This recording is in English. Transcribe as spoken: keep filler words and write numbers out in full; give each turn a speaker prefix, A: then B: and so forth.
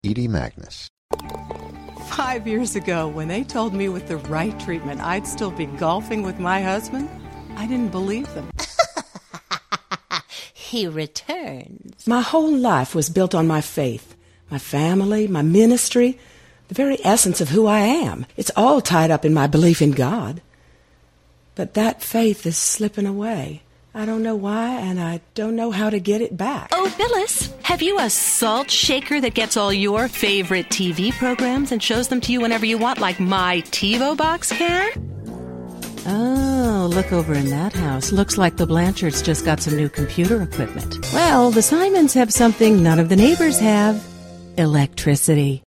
A: Edie Magnus.
B: Five years ago, when they told me with the right treatment I'd still be golfing with my husband, I didn't believe them.
C: He returns.
B: My whole life was built on my faith, my family, my ministry, the very essence of who I am. It's all tied up in my belief in God. But that faith is slipping away. I don't know why, and I don't know how to get it back.
C: Oh, Phyllis, have you a salt shaker that gets all your favorite T V programs and shows them to you whenever you want, like my TiVo box can? Oh, look over in that house. Looks like the Blanchards just got some new computer equipment. Well, the Simons have something none of the neighbors have. Electricity.